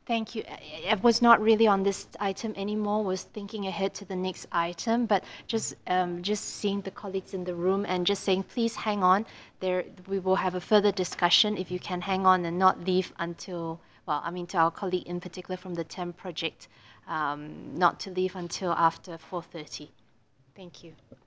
Thank you. I was not really on this item anymore, was thinking ahead to the next item, but just seeing the colleagues in the room and just saying, please hang on. We will have a further discussion if you can hang on and not leave until, well, I mean, to our colleague in particular from the TEM project, not to leave until after 4:30. Thank you.